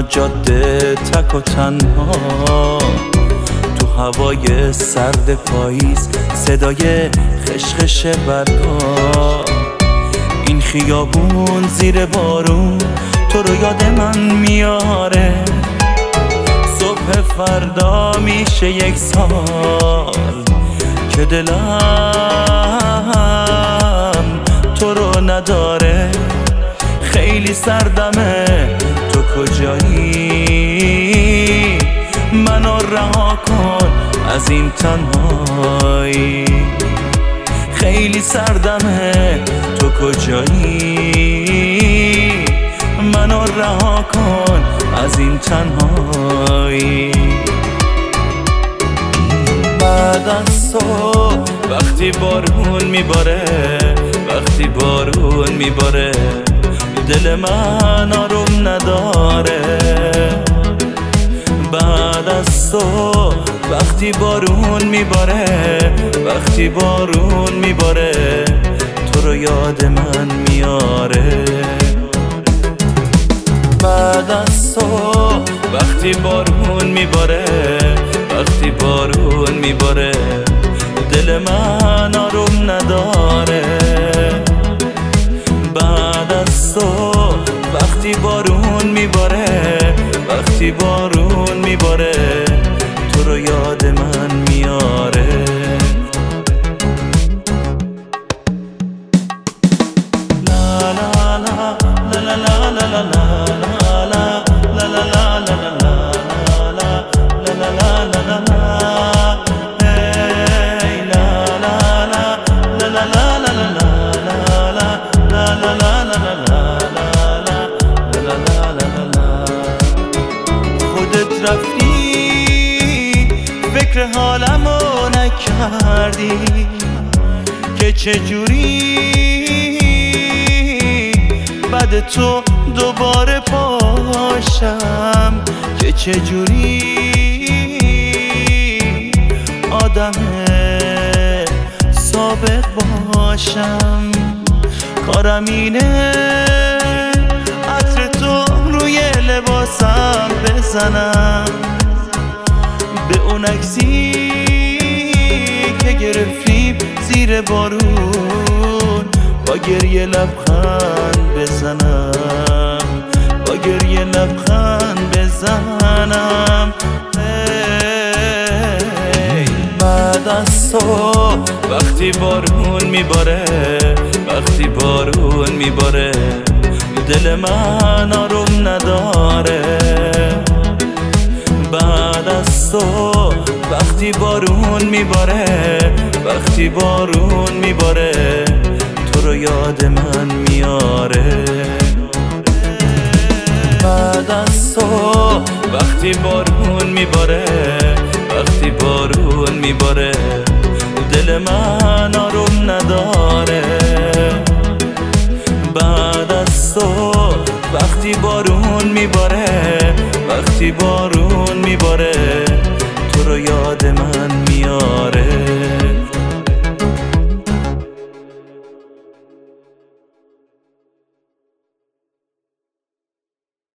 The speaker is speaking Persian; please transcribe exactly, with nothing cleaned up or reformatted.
جاده تک و تنها، تو هوای سرد پاییز صدای خشخش برگا، این خیابون زیر بارون تو رو یاد من میاره. صبح فردا میشه یک سال که دلم تو رو نداره. خیلی سردمه، تو کجایی؟ منو رها کن از این تنهایی. خیلی سردمه، تو کجایی؟ منو رها کن از این تنهایی. بعد از صبح وقتی بارون میباره، وقتی بارون میباره دل من آروم نداره. بعد از صبح وقتی بارون میباره، وقتی بارون میباره تو رو یاد من میاره. بعد از صبح وقتی بارون میباره، وقتی بارون میباره دل من آروم نداره. بعد از صبح وقتی بارون میباره، وقتی بارون میباره تو رو یاد من میاره. لا لا لا لا لا لا لا لا رفتی فکر حالمو نکردی که چجوری بعد تو دوباره پاشم، که چجوری آدم سابق باشم. کارم اینه عطر تو روی لباسم بزنم، به اون عکسی که گرفتی زیر بارون با گریه لبخند بزنم، با گریه لبخند بزنم. بعد از صبح وقتی بارون میباره، وقتی بارون میباره دل من آروم نداره. بعد از صبح وقتی بارون میباره، وقتی بارون میباره تو رو یاد من میاره. بعد از صبح وقتی بارون میباره، وقتی بارون میباره دل من آروم نداره.